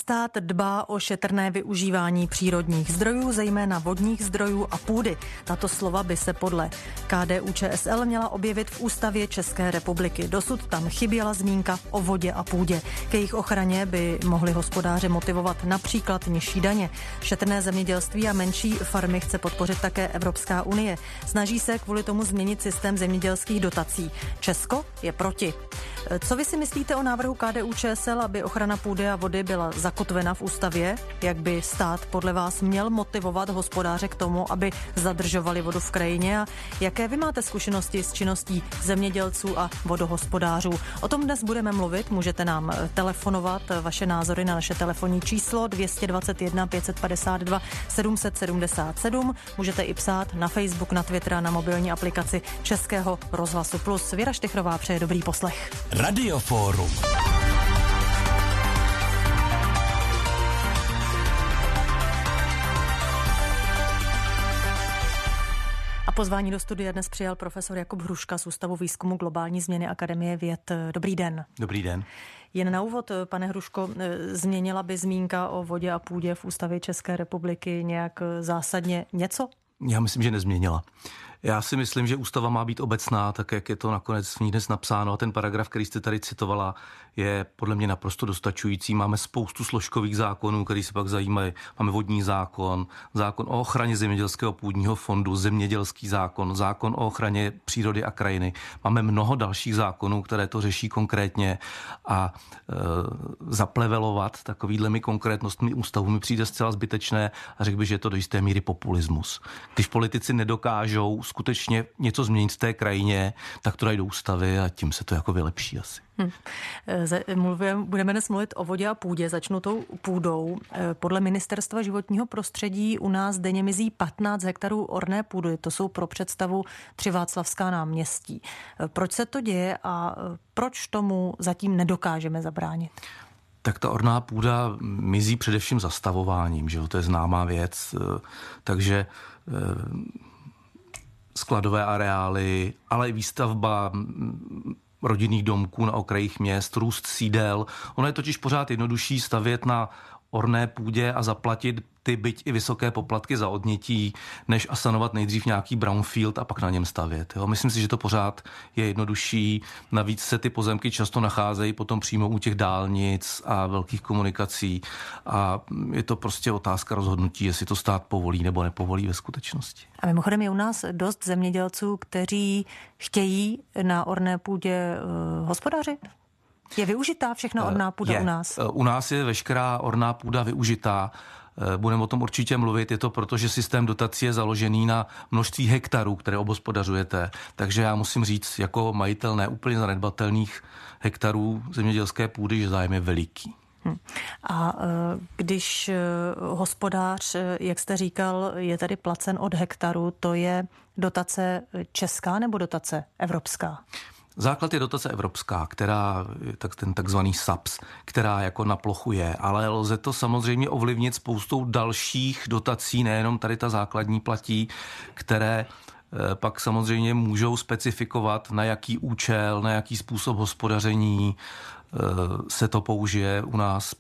Stát dbá o šetrné využívání přírodních zdrojů, zejména vodních zdrojů a půdy. Tato slova by se podle KDU-ČSL měla objevit v Ústavě České republiky. Dosud tam chyběla zmínka o vodě a půdě. K jejich ochraně by mohli hospodáři motivovat například nižší daně. Šetrné zemědělství a menší farmy chce podpořit také Evropská unie. Snaží se kvůli tomu změnit systém zemědělských dotací. Česko je proti. Co vy si myslíte o návrhu KDU-ČSL, aby ochrana půdy a vody byla zakotvena v ústavě? Jak by stát podle vás měl motivovat hospodáře k tomu, aby zadržovali vodu v krajině? A jaké vy máte zkušenosti s činností zemědělců a vodohospodářů? O tom dnes budeme mluvit. Můžete nám telefonovat vaše názory na naše telefonní číslo 221 552 777. Můžete i psát na Facebook, na Twitter a na mobilní aplikaci Českého rozhlasu Plus. Věra Štechrová přeje dobrý poslech. Radiofórum. A pozvání do studia dnes přijal profesor Jakub Hruška z Ústavu výzkumu globální změny Akademie věd. Dobrý den. Dobrý den. Jen na úvod, pane Hruško, změnila by zmínka o vodě a půdě v Ústavě České republiky nějak zásadně něco? Já myslím, že nezměnila. Já si myslím, že ústava má být obecná, tak jak je to nakonec v ní dnes napsáno. A ten paragraf, který jste tady citovala, je podle mě naprosto dostačující. Máme spoustu složkových zákonů, který se pak zajímají. Máme vodní zákon, zákon o ochraně zemědělského půdního fondu, zemědělský zákon, zákon o ochraně přírody a krajiny. Máme mnoho dalších zákonů, které to řeší konkrétně a zaplevelovat takovýhlemi konkrétnostmi ústavu mi přijde zcela zbytečné a řekl bych, že je to do jisté míry populismus. Když politici nedokážou skutečně něco změnit v té krajině, tak to dají do ústavy a tím se to jako vylepší asi. Budeme dnes mluvit o vodě a půdě. Začnu tou půdou. Podle Ministerstva životního prostředí u nás denně mizí 15 hektarů orné půdy. To jsou pro představu 3 Václavská náměstí. Proč se to děje a proč tomu zatím nedokážeme zabránit? Tak ta orná půda mizí především zastavováním, že jo? To je známá věc. Takže skladové areály, ale i výstavba rodinných domků na okrajích měst, růst sídel. Ono je totiž pořád jednodušší stavět na orné půdě a zaplatit ty byť i vysoké poplatky za odnětí, než asanovat nejdřív nějaký brownfield a pak na něm stavět. Jo? Myslím si, že to pořád je jednodušší. Navíc se ty pozemky často nacházejí potom přímo u těch dálnic a velkých komunikací a je to prostě otázka rozhodnutí, jestli to stát povolí nebo nepovolí ve skutečnosti. A mimochodem je u nás dost zemědělců, kteří chtějí na orné půdě hospodařit? Je využitá všechna orná půda u nás? U nás je veškerá orná půda využitá. Budeme o tom určitě mluvit. Je to proto, že systém dotací je založený na množství hektarů, které obhospodařujete. Takže já musím říct, jako majitel neúplně zanedbatelných hektarů zemědělské půdy, že zájem je veliký. A když hospodář, jak jste říkal, je tady placen od hektaru, to je dotace česká nebo dotace evropská? Základ je dotace evropská, která ten takzvaný SAPS, která jako na plochu je, ale lze to samozřejmě ovlivnit spoustou dalších dotací, nejenom tady ta základní platí, které pak samozřejmě můžou specifikovat, na jaký účel, na jaký způsob hospodaření se to použije. U nás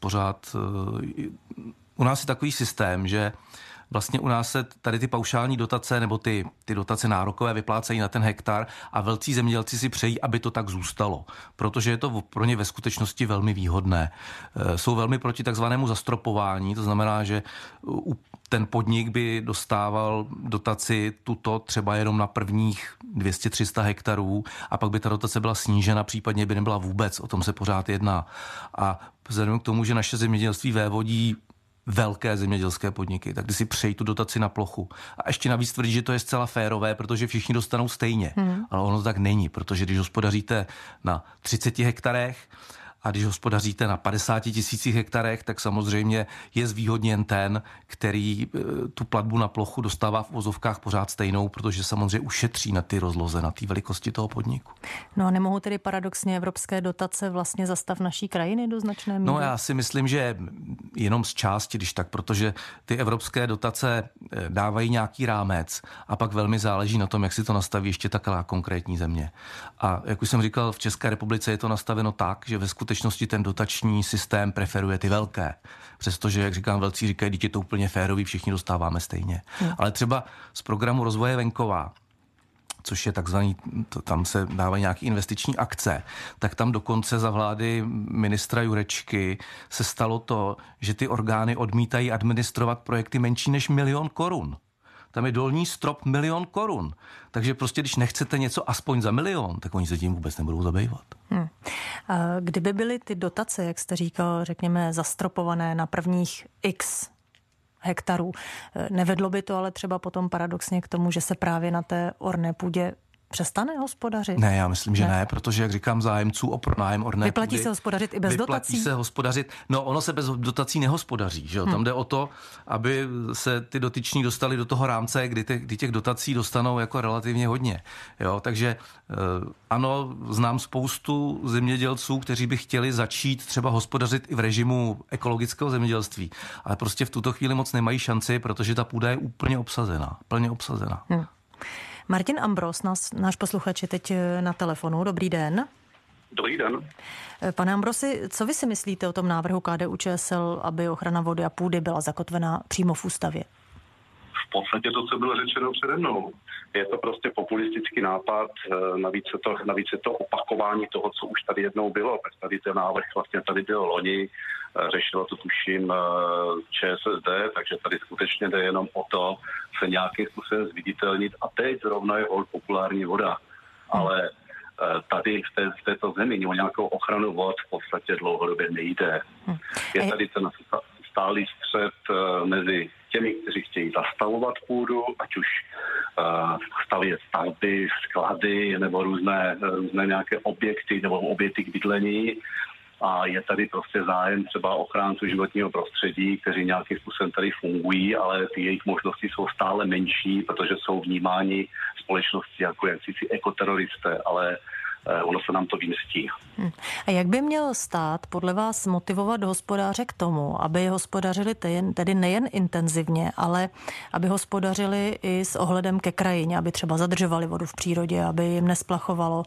je takový systém, že vlastně u nás se tady ty paušální dotace nebo ty dotace nárokové vyplácejí na ten hektar a velcí zemědělci si přejí, aby to tak zůstalo, protože je to pro ně ve skutečnosti velmi výhodné. Jsou velmi proti takzvanému zastropování, to znamená, že ten podnik by dostával dotaci tuto třeba jenom na prvních 200-300 hektarů a pak by ta dotace byla snížena, případně by nebyla vůbec, o tom se pořád jedná. A vzhledem k tomu, že naše zemědělství vévodí velké zemědělské podniky, tak když si přejí tu dotaci na plochu. A ještě navíc tvrdí, že to je zcela férové, protože všichni dostanou stejně. Ale ono to tak není, protože když hospodaříte na 30 hektarech a když hospodaříte na 50 000 hektarech, tak samozřejmě je zvýhodněn ten, který tu platbu na plochu dostává v uvozovkách pořád stejnou, protože samozřejmě ušetří na ty rozloze, na té velikosti toho podniku. No a nemohou tedy paradoxně evropské dotace vlastně za stav naší krajiny do značné míry? No já si myslím, že jenom z části, když tak, protože ty evropské dotace dávají nějaký rámec a pak velmi záleží na tom, jak si to nastaví ještě taková konkrétní země. A jak už jsem říkal, v České republice je to nastaveno tak, že ve skutečnosti ten dotační systém preferuje ty velké. Přestože, jak říkám, velcí říkají, když je to úplně férový, všichni dostáváme stejně. Ale třeba z programu rozvoje venkova, což je takzvaný, tam se dávají nějaké investiční akce, tak tam dokonce za vlády ministra Jurečky se stalo to, že ty orgány odmítají administrovat projekty menší než 1 000 000 korun. Tam je dolní strop 1 000 000 korun. Takže prostě, když nechcete něco aspoň za 1 000 000, tak oni se tím vůbec nebudou zabývat. A kdyby byly ty dotace, jak jste říkal, řekněme, zastropované na prvních x hektarů, nevedlo by to ale třeba potom paradoxně k tomu, že se právě na té orné půdě přestane hospodařit? Ne, já myslím, že ne, protože, jak říkám, zájemců o pronájem orné Vyplatí se hospodařit i bez dotací? Vyplatí se hospodařit. No, ono se bez dotací nehospodaří, že jo? Tam jde o to, aby se ty dotyční dostali do toho rámce, kdy těch dotací dostanou jako relativně hodně. Jo? Takže ano, znám spoustu zemědělců, kteří by chtěli začít třeba hospodařit i v režimu ekologického zemědělství, ale prostě v tuto chvíli moc nemají šanci, protože ta půda je úplně obsazená, plně obsazená. Martin Ambros, náš posluchač je teď na telefonu. Dobrý den. Dobrý den. Pane Ambrosi, co vy si myslíte o tom návrhu KDU-ČSL, aby ochrana vody a půdy byla zakotvená přímo v ústavě? V podstatě to, co bylo řečeno přede mnou. Je to prostě populistický nápad, navíc je to opakování toho, co už tady jednou bylo. Tak tady ten návrh vlastně tady byl loni, řešilo to tuším ČSSD, takže tady skutečně jde jenom o to se nějakým způsobem zviditelnit a teď zrovna je populární voda. Ale tady v této zemi o nějakou ochranu vod v podstatě dlouhodobě nejde. Je tady ten stálý střet mezi těmi, kteří chtějí zastavovat půdu, ať už stavět stavby, sklady nebo různé nějaké objekty nebo objekty k bydlení. A je tady prostě zájem třeba ochránců životního prostředí, kteří nějakým způsobem tady fungují, ale ty jejich možnosti jsou stále menší, protože jsou vnímáni společnosti jako jaksi ekoteroristé, ale ono se nám to vymstí. A jak by měl stát podle vás motivovat hospodáře k tomu, aby hospodařili tedy nejen intenzivně, ale aby hospodařili i s ohledem ke krajině, aby třeba zadržovali vodu v přírodě, aby jim nesplachovalo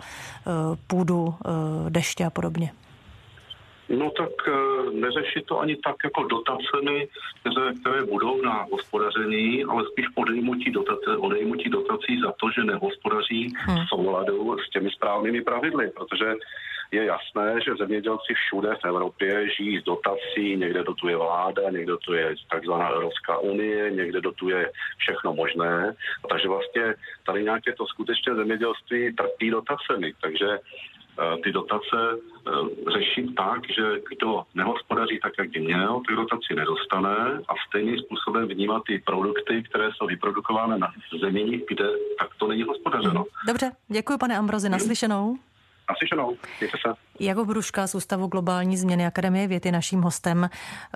půdu, deště a podobně? No tak neřešit to ani tak jako dotacemi, které budou na hospodaření, ale spíš odejmutí dotací za to, že nehospodaří v souladu s těmi správnými pravidly, protože je jasné, že zemědělci všude v Evropě žijí z dotací, někde dotuje vláda, někde dotuje takzvaná Evropská unie, někde dotuje všechno možné, takže vlastně tady nějaké to skutečné zemědělství trpí dotacemi, takže ty dotace řešit tak, že kdo nehospodaří tak, jak by měl, ty dotaci nedostane a stejným způsobem vnímat ty produkty, které jsou vyprodukovány na zemi, kde tak to není hospodařeno. Dobře, děkuji pane Ambrosi, naslyšenou. Naslyšenou, mějte se. Jakub Hruška z Ústavu globální změny Akademie věd je naším hostem.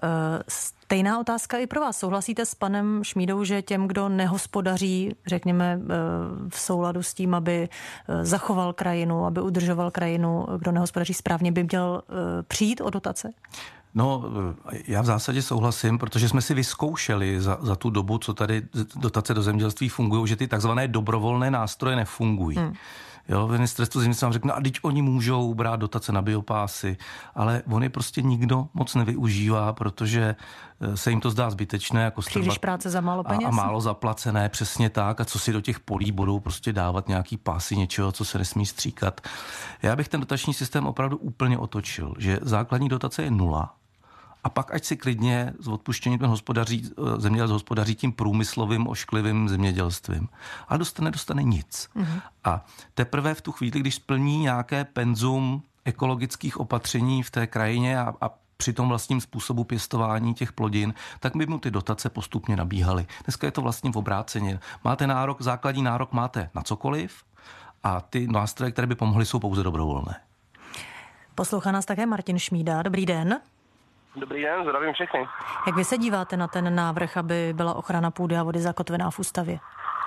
Stejná otázka i pro vás. Souhlasíte s panem Šmídou, že těm, kdo nehospodaří, řekněme, v souladu s tím, aby zachoval krajinu, aby udržoval krajinu, kdo nehospodaří správně, by měl přijít o dotace? No, já v zásadě souhlasím, protože jsme si vyzkoušeli za tu dobu, co tady dotace do zemědělství fungují, že ty takzvané dobrovolné nástroje nefungují. Jo, ministerstvo zemědělství vám řekne, a teď oni můžou brát dotace na biopásy, ale on je prostě nikdo moc nevyužívá, protože se jim to zdá zbytečné. Jako příliš práce za málo peněz. A málo zaplacené, přesně tak. A co si do těch polí budou prostě dávat nějaký pásy něčeho, co se nesmí stříkat. Já bych ten dotační systém opravdu úplně otočil, že základní dotace je 0. A pak ať si klidně s odpuštěním zemědělec hospodaří tím průmyslovým, ošklivým zemědělstvím. Ale nedostane nic. A teprve v tu chvíli, když splní nějaké penzum ekologických opatření v té krajině a při tom vlastním způsobu pěstování těch plodin, tak by mu ty dotace postupně nabíhaly. Dneska je to vlastně v obráceně. Máte nárok, základní nárok máte na cokoliv a ty nástroje, které by pomohly, jsou pouze dobrovolné. Poslouchá nás také Martin Šmída. Dobrý den. Dobrý den, zdravím všechny. Jak vy se díváte na ten návrh, aby byla ochrana půdy a vody zakotvená v ústavě?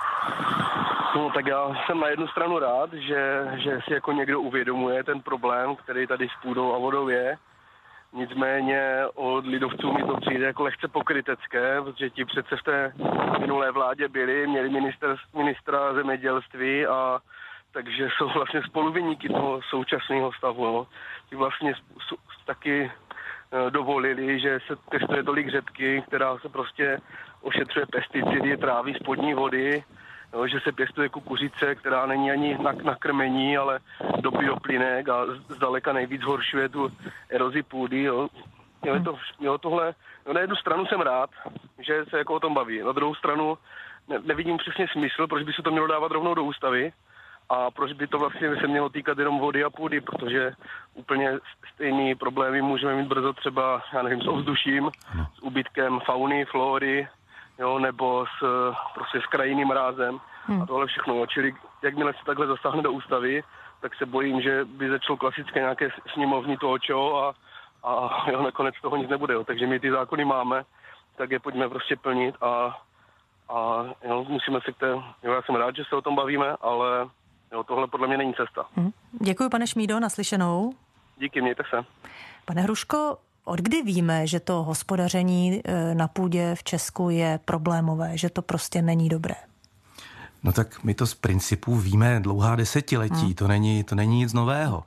No tak já jsem na jednu stranu rád, že si jako někdo uvědomuje ten problém, který tady s půdou a vodou je. Nicméně od lidovců mi to přijde jako lehce pokrytecké, protože ti přece v té minulé vládě měli ministra zemědělství a takže jsou vlastně spoluviníky toho současného stavu. No. Ty vlastně taky dovolili, že se testuje tolik řepky, která se prostě ošetřuje pesticidy, tráví spodní vody, jo, že se pěstuje kukuřice, která není ani na krmení, ale do bioplynek a zdaleka nejvíc zhoršuje tu erozi půdy. Jo. Tohle, na jednu stranu jsem rád, že se jako o tom baví. Na druhou stranu nevidím přesně smysl, proč by se to mělo dávat rovnou do ústavy a proč by to vlastně se mělo týkat jenom vody a půdy, protože úplně stejný problémy můžeme mít brzo třeba, já nevím, s ovzduším, s úbytkem fauny, flóry, jo, nebo s krajinným mrázem a tohle všechno. Jo. Čili jakmile se takhle zasáhne do ústavy, tak se bojím, že by začalo klasické nějaké sněmovní točo a jo, nakonec toho nic nebude. Jo. Takže my ty zákony máme, tak je pojďme prostě plnit a jo, musíme se já jsem rád, že se o tom bavíme, ale jo, tohle podle mě není cesta. Děkuji, pane Šmído, naslyšenou. Díky, mějte se. Pane Hruško, od kdy víme, že to hospodaření na půdě v Česku je problémové, že to prostě není dobré? No tak my to z principu víme dlouhá desetiletí, to není nic nového.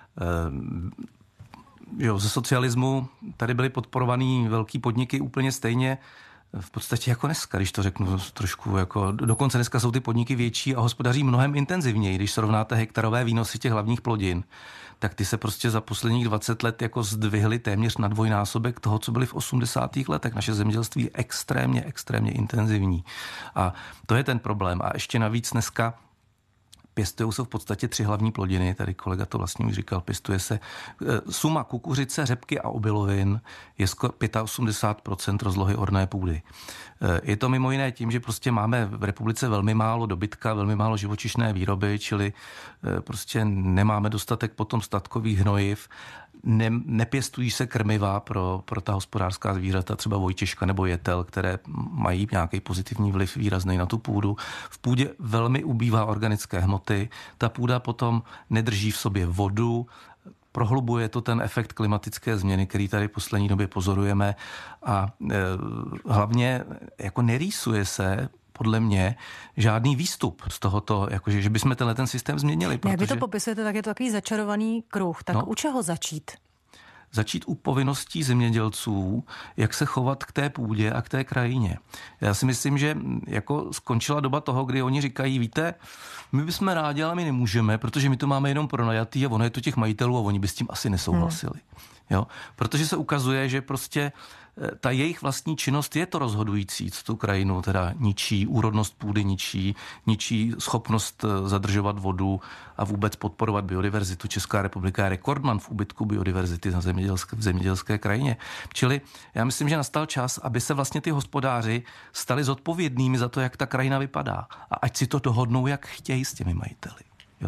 Ze socialismu tady byly podporovaný velký podniky úplně stejně v podstatě jako dneska, když to řeknu trošku, jako dokonce dneska jsou ty podniky větší a hospodaří mnohem intenzivněji, když srovnáte hektarové výnosy těch hlavních plodin, tak ty se prostě za posledních 20 let jako zdvihly téměř na dvojnásobek toho, co byly v 80. letech. Naše zemědělství je extrémně intenzivní. A to je ten problém. A ještě navíc dneska pěstují se v podstatě 3 hlavní plodiny, tady kolega to vlastně už říkal, pěstuje se suma kukuřice, řepky a obilovin je skoro 85% rozlohy orné půdy. Je to mimo jiné tím, že prostě máme v republice velmi málo dobytka, velmi málo živočišné výroby, čili prostě nemáme dostatek potom statkových hnojiv, nepěstují se krmiva pro ta hospodářská zvířata, třeba vojtěžka nebo jetel, které mají nějaký pozitivní vliv výrazný na tu půdu. V půdě velmi ubývá organické hmoty, ta půda potom nedrží v sobě vodu, prohlubuje to ten efekt klimatické změny, který tady v poslední době pozorujeme a hlavně jako nerýsuje se podle mě žádný výstup z tohoto, jakože, že bychom ten systém změnili. Jak vy to popisujete, tak je to takový začarovaný kruh. Tak u čeho začít? Začít u povinností zemědělců, jak se chovat k té půdě a k té krajině. Já si myslím, že jako skončila doba toho, kdy oni říkají, víte, my bychom rádi, ale my nemůžeme, protože my to máme jenom pronajatý a ono je to těch majitelů a oni by s tím asi nesouhlasili. Jo? Protože se ukazuje, že prostě ta jejich vlastní činnost je to rozhodující, co tu krajinu teda ničí, úrodnost půdy ničí schopnost zadržovat vodu a vůbec podporovat biodiverzitu. Česká republika je rekordman v úbytku biodiverzity v zemědělské krajině. Čili já myslím, že nastal čas, aby se vlastně ty hospodáři stali zodpovědnými za to, jak ta krajina vypadá. A ať si to dohodnou, jak chtějí s těmi majiteli. Jo?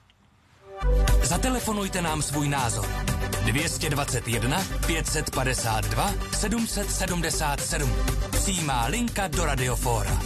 Zatelefonujte nám svůj názor. 221 552 777. Přímá linka do Radiofóra.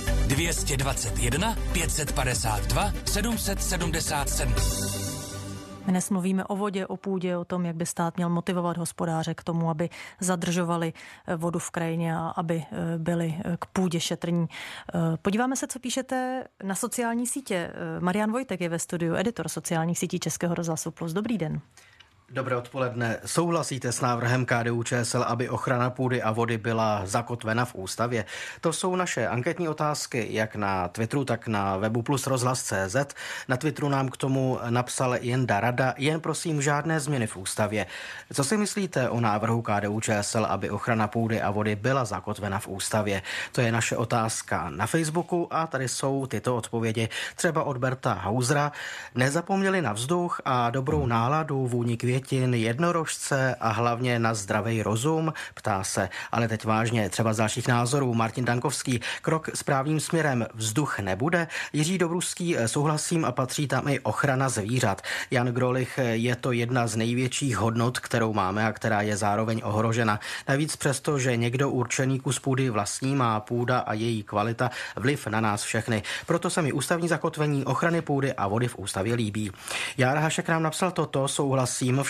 221 552 777. My dnes mluvíme o vodě, o půdě, o tom, jak by stát měl motivovat hospodáře k tomu, aby zadržovali vodu v krajině a aby byli k půdě šetrní. Podíváme se, co píšete na sociální sítě. Marian Vojtek je ve studiu, editor sociálních sítí Českého rozhlasu Plus. Dobrý den. Dobré odpoledne. Souhlasíte s návrhem KDU-ČSL, aby ochrana půdy a vody byla zakotvena v ústavě? To jsou naše anketní otázky, jak na Twitteru, tak na webu Plus rozhlas.cz. Na Twitteru nám k tomu napsal Jenda Rada, jen prosím žádné změny v ústavě. Co si myslíte o návrhu KDU-ČSL, aby ochrana půdy a vody byla zakotvena v ústavě? To je naše otázka na Facebooku a tady jsou tyto odpovědi třeba od Berta Hausera. Nezapomněli na vzduch a dobrou náladu, vůni květin, jednorožce a hlavně na zdravý rozum, ptá se. Ale teď vážně, třeba z dalších názorů. Martin Dankovský, krok správným směrem, vzduch nebude. Jiří Dobruský, souhlasím a patří tam i ochrana zvířat. Jan Grolich, je to jedna z největších hodnot, kterou máme a která je zároveň ohrožena. Navíc přesto, že někdo určený kus půdy vlastní, má půda a její kvalita vliv na nás všechny. Proto se mi ústavní zakotvení ochrany půdy a vody v ústavě líbí. Jára Hašek nám napsal toto, souhlasím,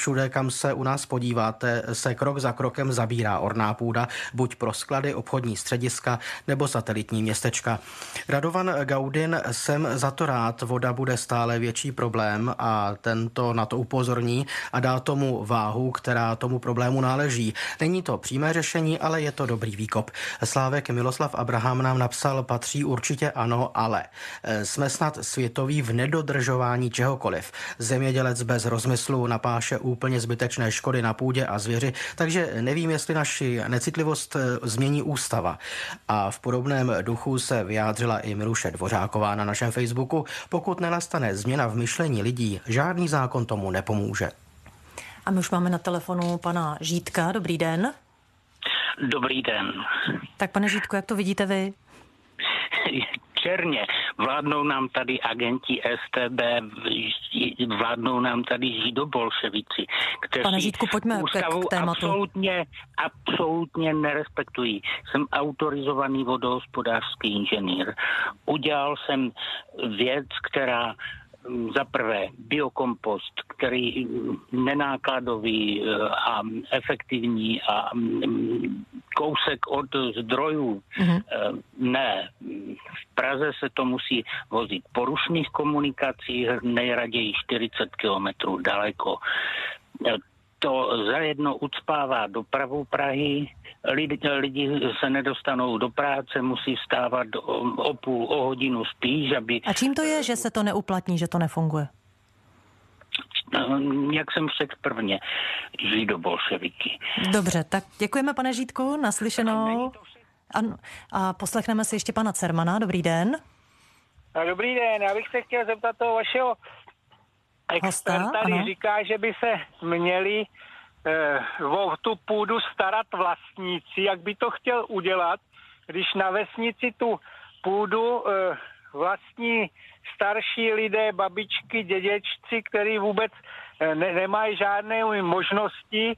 všude, kam se u nás podíváte, se krok za krokem zabírá orná půda, buď pro sklady, obchodní střediska nebo satelitní městečka. Radovan Gaudin, jsem za to rád, voda bude stále větší problém a tento na to upozorní a dá tomu váhu, která tomu problému náleží. Není to přímé řešení, ale je to dobrý výkop. Slávek Miloslav Abraham nám napsal, patří určitě ano, ale jsme snad světoví v nedodržování čehokoliv. Zemědělec bez rozmyslu napáše úplně zbytečné škody na půdě a zvěři, takže nevím, jestli naši necitlivost změní ústava. A v podobném duchu se vyjádřila i Miluše Dvořáková na našem Facebooku. Pokud nenastane změna v myšlení lidí, žádný zákon tomu nepomůže. A my už máme na telefonu pana Žítka. Dobrý den. Dobrý den. Tak pane Žítku, jak to vidíte vy? Černě. Vládnou nám tady agenti STB, vládnou nám tady židobolševici, kteří Pane Žítku, pojďme k tématu. Absolutně nerespektují. Jsem autorizovaný vodohospodářský inženýr. Udělal jsem věc, která za prvé biokompost, který nenákladový a efektivní a kousek od zdrojů. Ne, v Praze se to musí vozit po rušných komunikacích, nejraději 40 kilometrů daleko. To zajedno ucpává dopravu Prahy, lidi se nedostanou do práce, musí vstávat o hodinu spíš, aby... A čím to je, že se to neuplatní, že to nefunguje? Jak jsem řekl prvně, židobolševiky. Dobře, tak děkujeme, pane Žítku, naslyšenou. A poslechneme si ještě pana Cermana. Dobrý den. Dobrý den, já bych se chtěl zeptat toho vašeho experta, který říká, že by se měli o tu půdu starat vlastníci. Jak by to chtěl udělat, když na vesnici tu půdu vlastní starší lidé, babičky, dědečci, který vůbec nemají žádné možnosti,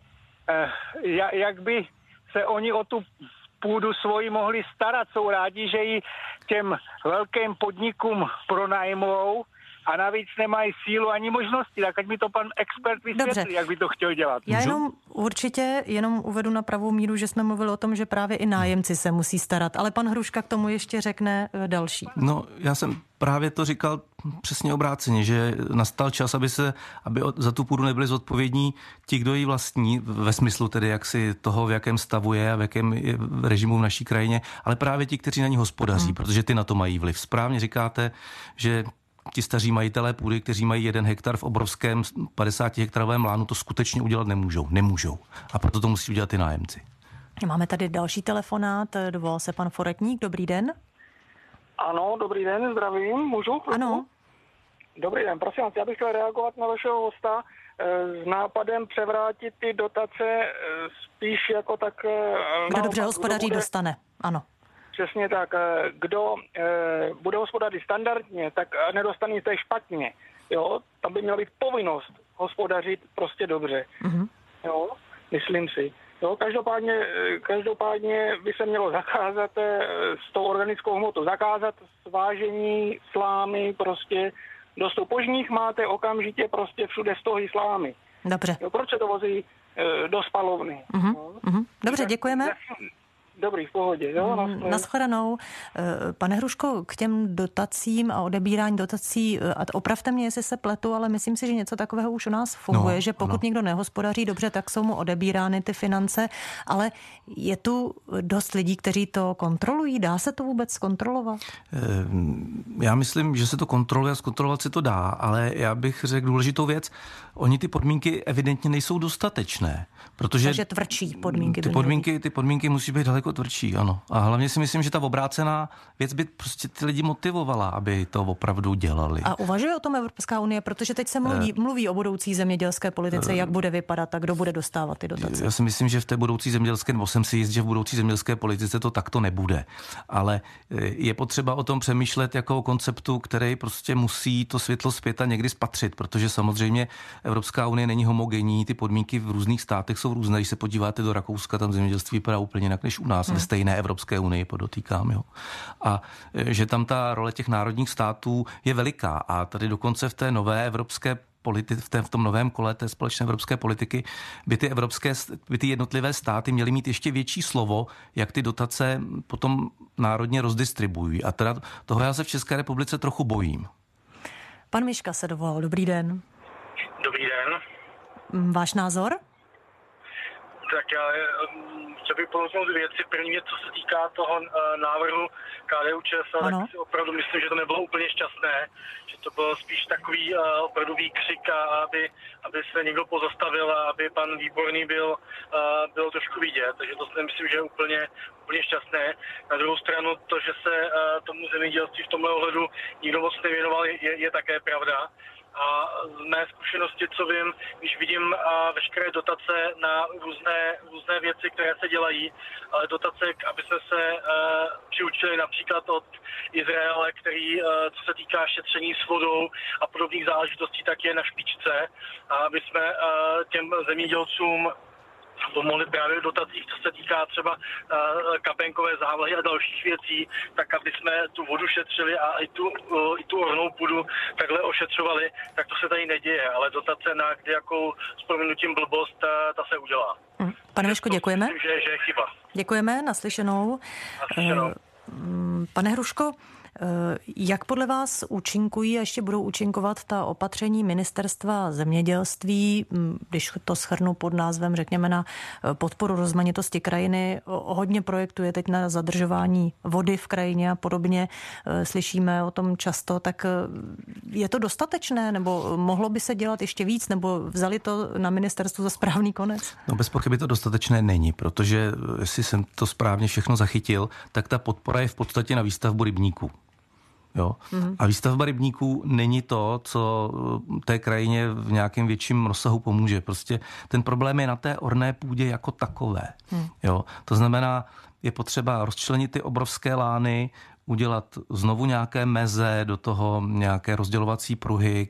jak by se oni o tu půdu svoji mohli starat. Jsou rádi, že ji těm velkým podnikům pronajmou a navíc nemají sílu ani možnosti, tak ať mi to pan expert vysvětlí, jak by to chtěl dělat. Já jenom uvedu na pravou míru, že jsme mluvili o tom, že právě i nájemci se musí starat, ale pan Hruška k tomu ještě řekne další. No, já jsem právě to říkal přesně obráceně, že nastal čas, aby za tu půdu nebyli zodpovědní ti, kdo ji vlastní, ve smyslu tedy jaksi toho, v jakém stavu je a v jakém je režimu v naší krajině, ale právě ti, kteří na ní hospodaří, protože ty na to mají vliv. Správně říkáte, že ti staří majitelé půdy, kteří mají 1 hektar v obrovském 50-hektarovém lánu, to skutečně udělat nemůžou. A proto to musí udělat i nájemci. Máme tady další telefonát, dovolal se pan Foretník, dobrý den. Ano, dobrý den, zdravím, můžu? Ano. Dobrý den, prosím vás, já bych chtěl reagovat na vašeho hosta s nápadem převrátit ty dotace spíš jako tak... Kdo dobře hospodaří, dostane, ano. Přesně tak. Kdo bude hospodařit standardně, tak nedostane to špatně. Jo? Tam by měla být povinnost hospodařit prostě dobře. Jo? Myslím si. Jo? Každopádně by se mělo zakázat s tou organickou hmotou, zakázat svážení slámy prostě do stopožních máte okamžitě prostě všude stohy slámy. Dobře. Jo? Proč se to vozí do spalovny? Dobře, děkujeme. Dobrý, v pohodě. Jo? Nashledanou. Pane Hruško, k těm dotacím a odebírání dotací, a opravte mě, jestli se pletu, ale myslím si, že něco takového už u nás funguje, že pokud někdo nehospodaří dobře, tak jsou mu odebírány ty finance, ale je tu dost lidí, kteří to kontrolují. Dá se to vůbec zkontrolovat? Já myslím, že se to kontroluje a zkontrolovat se to dá, ale já bych řekl důležitou věc. Oni ty podmínky evidentně nejsou dostatečné, protože... Takže tvrdší podmínky. Ty podmínky musí být daleko tvrdší, ano. A hlavně si myslím, že ta obrácená věc by prostě ty lidi motivovala, aby to opravdu dělali. A uvažuje o tom Evropská unie, protože teď se mluví o budoucí zemědělské politice, jak bude vypadat a kdo bude dostávat ty dotace. Já si myslím, že v té budoucí zemědělské, nebo jsem si jist, že v budoucí zemědělské politice to takto nebude. Ale je potřeba o tom přemýšlet jako o konceptu, který prostě musí to světlo světa někdy spatřit, protože samozřejmě Evropská unie není homogenní, ty podmínky v různých státech jsou různé. Když se podíváte do Rakouska, tam zemědělství vypadá úplně jinak než u nás, ve stejné Evropské unii, podotýkám. Jo. A že tam ta role těch národních států je veliká a tady dokonce v té nové evropské v tom novém kole té společné evropské politiky by ty jednotlivé státy měly mít ještě větší slovo, jak ty dotace potom národně rozdistribuují. A teda toho já se v České republice trochu bojím. Pan Miška se dovolal. Dobrý den. Dobrý den. Váš názor? Tak já chtěl bych podotknout dvě věci. První věc, co se týká toho návrhu KDU-ČSL, tak si opravdu myslím, že to nebylo úplně šťastné, že to byl spíš takový opravdu výkřik, aby se někdo pozastavil a aby pan Výborný byl trošku vidět. Takže to si nemyslím, že je úplně šťastné. Na druhou stranu to, že se tomu zemědělství v tomhle ohledu nikdo moc nevěnoval, je také pravda. A z mé zkušenosti, co vím, když vidím veškeré dotace na různé věci, které se dělají, ale dotace, aby jsme se přiučili například od Izraele, který, co se týká šetření s vodou a podobných záležitostí, tak je na špičce. A aby jsme těm zemědělcům pomohli právě v dotacích, co se týká třeba kapenkové závlahy a dalších věcí, tak aby jsme tu vodu šetřili a i tu ornou půdu takhle ošetřovali, tak to se tady neděje, ale dotace na kdejakou s prominutím blbost, ta se udělá. Pane Miško, děkujeme. Myslím, že je chyba. Děkujeme, naslyšenou. Pane Hruško, jak podle vás účinkují a ještě budou účinkovat ta opatření Ministerstva zemědělství, když to shrnu pod názvem, řekněme, na podporu rozmanitosti krajiny? Hodně projektů je teď na zadržování vody v krajině a podobně. Slyšíme o tom často, tak je to dostatečné, nebo mohlo by se dělat ještě víc, nebo vzali to na ministerstvu za správný konec? No bez pochyby to dostatečné není, protože jestli jsem to správně všechno zachytil, tak ta podpora je v podstatě na výstavbu rybníků. Jo? A výstavba rybníků není to, co té krajině v nějakém větším rozsahu pomůže. Prostě ten problém je na té orné půdě jako takové. Jo? To znamená, je potřeba rozčlenit ty obrovské lány, udělat znovu nějaké meze, do toho nějaké rozdělovací pruhy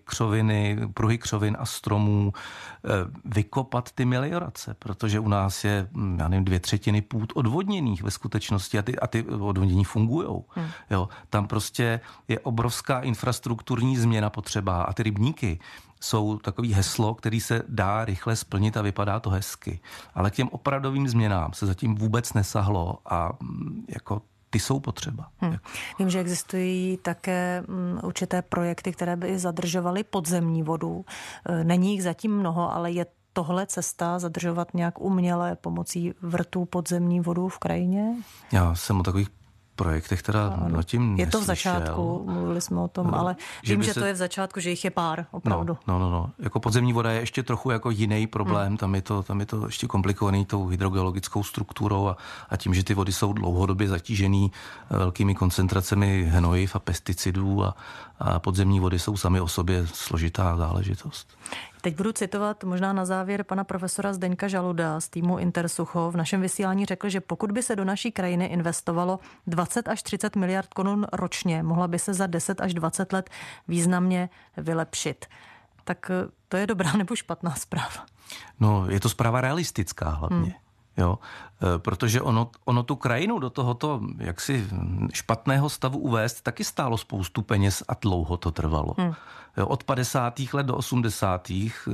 křovin a stromů, vykopat ty meliorace, protože u nás je, já nevím, 2/3 půd odvodněných ve skutečnosti a ty odvodnění fungujou. Jo, tam prostě je obrovská infrastrukturní změna potřeba a ty rybníky jsou takový heslo, který se dá rychle splnit a vypadá to hezky. Ale k těm opravdovým změnám se zatím vůbec nesahlo a jako ty jsou potřeba. Vím, že existují také určité projekty, které by zadržovaly podzemní vodu. Není jich zatím mnoho, ale je tohle cesta zadržovat nějak uměle pomocí vrtů podzemní vodu v krajině? Já jsem o takových projektech teda zatím je to v začátku, mluvili jsme o tom, ale vím, že to je v začátku, že jich je pár, opravdu. No. Jako podzemní voda je ještě trochu jako jiný problém, tam je to ještě komplikovaný tou hydrogeologickou strukturou a tím, že ty vody jsou dlouhodobě zatížený velkými koncentracemi hnojiv a pesticidů a podzemní vody jsou sami o sobě složitá záležitost. Teď budu citovat možná na závěr pana profesora Zdeňka Žaluda z týmu Intersucho. V našem vysílání řekl, že pokud by se do naší krajiny investovalo 20 až 30 miliard korun ročně, mohla by se za 10 až 20 let významně vylepšit. Tak to je dobrá nebo špatná zpráva? No, je to zpráva realistická hlavně. Jo, protože ono tu krajinu do tohoto jaksi špatného stavu uvést taky stálo spoustu peněz a dlouho to trvalo. Jo, od 50. let do 80.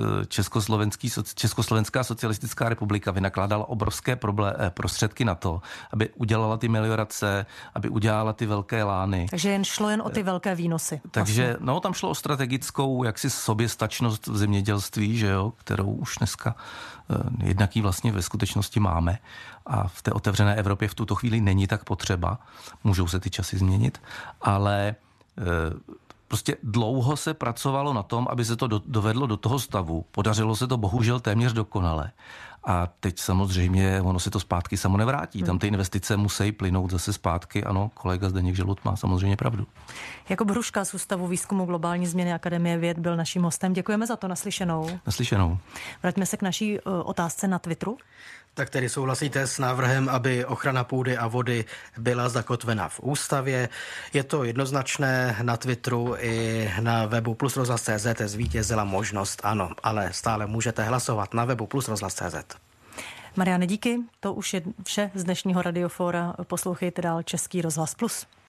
Československá socialistická republika vynakládala obrovské prostředky na to, aby udělala ty meliorace, aby udělala ty velké lány. Takže šlo jen o ty velké výnosy. Takže tam šlo o strategickou jaksi soběstačnost v zemědělství, že jo, kterou už dneska jednaký vlastně ve skutečnosti máme a v té otevřené Evropě v tuto chvíli není tak potřeba. Můžou se ty časy změnit, ale prostě dlouho se pracovalo na tom, aby se to dovedlo do toho stavu. Podařilo se to bohužel téměř dokonale. A teď samozřejmě ono se to zpátky samo nevrátí. Tam ty investice musí plynout zase zpátky. Ano, kolega Zdeněk Žalud má samozřejmě pravdu. Jakub Hruška z Ústavu výzkumu globální změny Akademie věd byl naším hostem. Děkujeme za to. Naslyšenou. Naslyšenou. Vraťme se k naší otázce na Twitteru. Tak tedy souhlasíte s návrhem, aby ochrana půdy a vody byla zakotvena v ústavě. Je to jednoznačné, na Twitteru i na webu plusrozhlas.cz zvítězila možnost ano, ale stále můžete hlasovat na webu plusrozhlas.cz. Mariane, díky. To už je vše z dnešního Radiofóra. Poslouchejte dál Český rozhlas Plus.